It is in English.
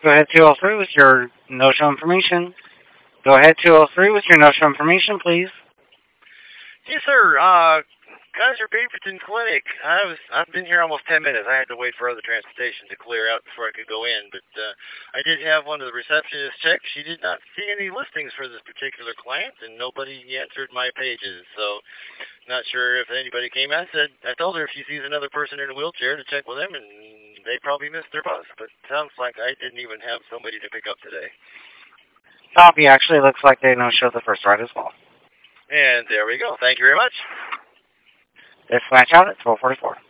Go ahead 203 with your no-show information. Go ahead 203 with your no-show information, please. Yes, sir. Kaiser Beaverton Clinic. I've been here almost 10 minutes. I had to wait for other transportation to clear out before I could go in, but I did have one of the receptionists check. She did not see any listings for this particular client, and nobody answered my pages. So, not sure if anybody came. I told her if she sees another person in a wheelchair to check with them, and they probably missed their bus. But it sounds like I didn't even have somebody to pick up today. Copy. Actually, looks like they no-show the first ride as well. And there we go. Thank you very much. Dispatch out at 1244.